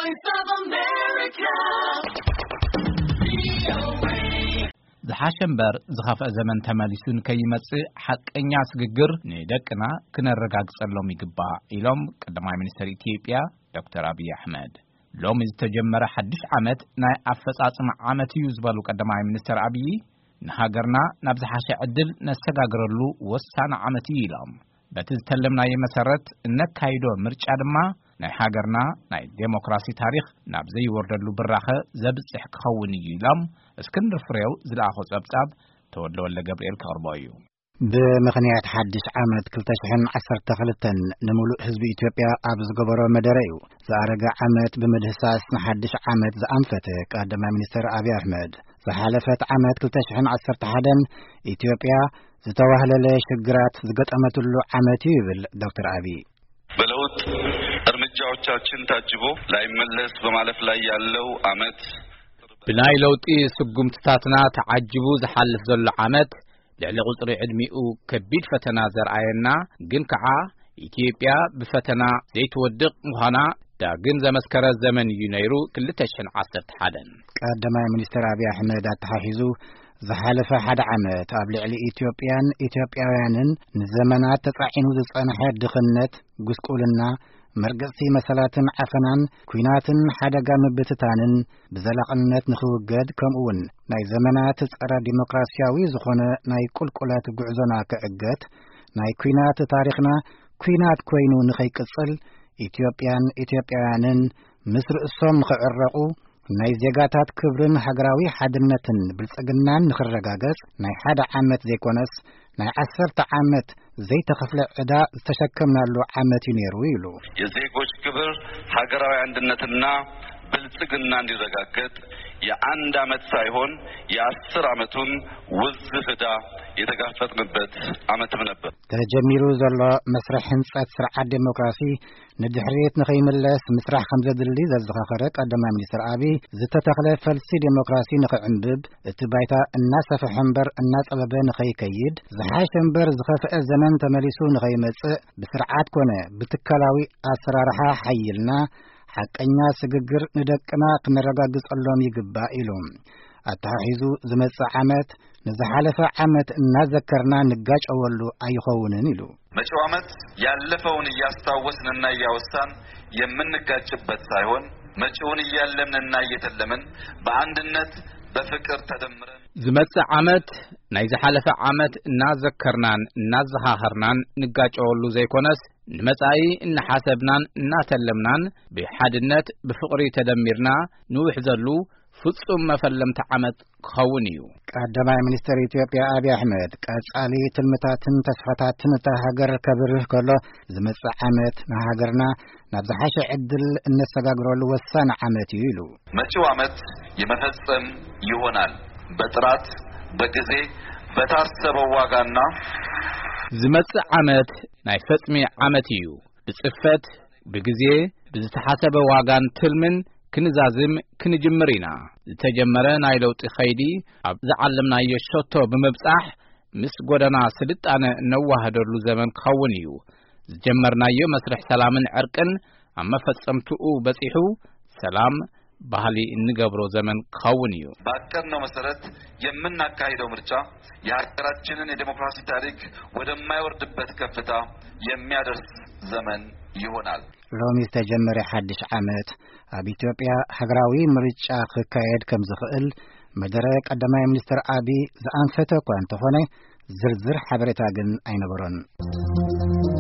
Voice of America. ዝሓሸንበር ዝኻፍአ ዘመን ተመሊሱን ከይመጽእ ሓቀኛ ስግግር ንደቅና ክነረጋግጸሎም ይግባእ ኢሎም ቀዳማይ ሚኒስትር ኢትዮጵያ ዶክተር አብይ አሕመድ ሎሚ ዝተጀመረ ሓድሽ ዓመት ናይ ኣፈጻጽም ዓመት እዩ ዝበሉ ቀዳማይ ሚኒስትር አብይ ንሃገርና ናብ ዝሓሸ ዕድል ነሰጋግረሉ ወሳኒ ዓመት እዩ ኢሎም በቲ ዝተለምናዮ መሰረት እነካይዶ ምርጫ ድማ ናይ ሃገርና ናይ ዴሞክራሲ ታሪኽ ናብ ዘይወርደሉ ብራኸ ዘብጽሕ ክኸውን እዩ ኢሎም እስክንድር ፍሬው ዝለኣኾ ጸብጻብ ተወልደ ወልደ ገብርኤል ከቕርቦ እዩ ብምኽንያት ሓድሽ ዓመት 2012 ንሙሉእ ህዝቢ ኢትዮጵያ ኣብ ዝገበሮ መደረ እዩ ዝኣረገ ዓመት ብምድህሳስ ንሓድሽ ዓመት ዝኣንፈተ ቀዳማይ ሚኒስትር አብይ አሕመድ ዝሓለፈት ዓመት 2011 ኢትዮጵያ ዝተዋህለለ ሽግራት ዝገጠመትሉ ዓመት እዩ ይብል ዶክተር አብይ በለውጥ እርምጃዎቻችን ታጅቦ ላይመለስ በማለፍ ላይ ያለው ዓመት ብናይ ለውጢ ስጉምትታትና ተዓጅቡ ዝሓልፍ ዘሎ ዓመት ልዕሊ ቁጽሪ ዕድሚኡ ከቢድ ፈተና ዘርአየና ግን ከዓ ኢትዮጵያ ብፈተና ዘይትወድቕ ምዃና ዳግም ዘመስከረ ዘመን እዩ ነይሩ 2011 ቀዳማይ ሚኒስትር አብይ አሕመድ አተሓሒዙ ዝሓለፈ ሓደ ዓመት ኣብ ልዕሊ ኢትዮጵያን ኢትዮጵያውያንን ንዘመናት ተጻዒኑ ዝጸንሐ ድኽነት ጉስቁልና መርገጽቲ መሰላትን ዓፈናን ኩናትን ሓደጋ ምብትታንን ብዘላቕነት ንኽውገድ ከምኡውን ናይ ዘመናት ጸረ ዲሞክራሲያዊ ዝኾነ ናይ ቁልቁለት ጉዕዞና ክዕገት ናይ ኩናት ታሪኽና ኩናት ኮይኑ ንኸይቅጽል ኢትዮጵያን ኢትዮጵያውያንን ምስ ርእሶም ንኽዕረቑ ናይ ዜጋታት ክብርን ሃገራዊ ሓድነትን ብልጽግናን ንኽረጋገጽ ናይ ሓደ ዓመት ዘይኮነስ ናይ 10 ዓመት ዘይተኸፍለ ዕዳ ዝተሸከምናሉ ዓመት እዩ ነይሩ ኢሉ የዜጎች ክብር ሀገራዊ አንድነትና ብልጽግና እንዲረጋገጥ የአንድ ዓመት ሳይሆን የ10 ዓመቱን ውዝፍ ዕዳ የተጋፈጥንበት ዓመትም ነበር ተጀሚሩ ዘሎ መስርሕ ህንጸት ስርዓት ዴሞክራሲ ንድሕሪት ንኸይምለስ ምስራሕ ከም ዘድሊ ዘዘኻኸረ ቀዳማይ ሚኒስትር አብይ ዝተተኽለ ፈልሲ ዴሞክራሲ ንኽዕንብብ እቲ ባይታ እናሰፍሐ እምበር እናጸበበ ንኸይከይድ ዝሓሸ እምበር ዝኸፍአ ዘመን ተመሊሱ ንኸይመጽእ ብስርዓት ኮነ ብትካላዊ ኣሰራርሓ ሓይልና ሓቀኛ ስግግር ንደቅና ክነረጋግጸሎም ይግባእ ኢሉ ኣተሓሒዙ ዝመጽእ ዓመት ንዝሓለፈ ዓመት እናዘከርና ንጋጨወሉ ኣይኸውንን ኢሉ መጪው ዓመት ያለፈውን እያስታወስንና እያወሳን የምንጋጭበት ሳይሆን መጪውን እያለምንና እየተለምን በአንድነት በፍቅር ተደምረን ዝመጽእ ዓመት ናይ ዝሓለፈ ዓመት እናዘከርናን እናዘኻኸርናን ንጋጨወሉ ዘይኮነስ ንመጻኢ እናሓሰብናን እናተለምናን ብሓድነት ብፍቕሪ ተደሚርና ንውሕ ዘሉ ፍጹም መፈለምቲ ዓመት ክኸውን እዩ ቀዳማይ ሚኒስትር ኢትዮጵያ አብይ አሕመድ ቀጻሊ ትልምታትን ተስፋታትን ተሃገር ከብርህ ከሎ ዝመጽእ ዓመት ንሃገርና ናብ ዝሓሸ ዕድል እነሰጋግረሉ ወሳኒ ዓመት እዩ ኢሉ መጪው ዓመት የመፈጸም ይሆናል በጥራት በጊዜ በታሰበው ዋጋና ዝመጽእ ዓመት ናይ ፈጽሚ ዓመት እዩ ብጽፈት ብጊዜ ብዝተሓሰበ ዋጋን ትልምን ክንዛዝም ክንጅምር ኢና ዝተጀመረ ናይ ለውጢ ኸይዲ ኣብ ዝዓለምናዮ ሸቶ ብምብጻሕ ምስ ጎደና ስልጣነ ነዋህደሉ ዘመን ክኸውን እዩ ዝጀመርናዮ መስርሕ ሰላምን ዕርቅን ኣብ መፈጸምትኡ በጺሑ ሰላም ባህሊ እንገብሮ ዘመን ክኸውን እዩ ባቀድነው መሰረት የምናካሂደው ምርጫ የሀገራችንን የዲሞክራሲ ታሪክ ወደማይወርድበት ከፍታ የሚያደርስ ዘመን ይሆናል ሎሚ ዝተጀመረ ሓድሽ ዓመት ኣብ ኢትዮጵያ ሃገራዊ ምርጫ ክካየድ ከም ዝኽእል መደረ ቀዳማይ ሚኒስትር አብይ ዝኣንፈተ እኳ እንተኾነ ዝርዝር ሓበሬታ ግን ኣይነበሮን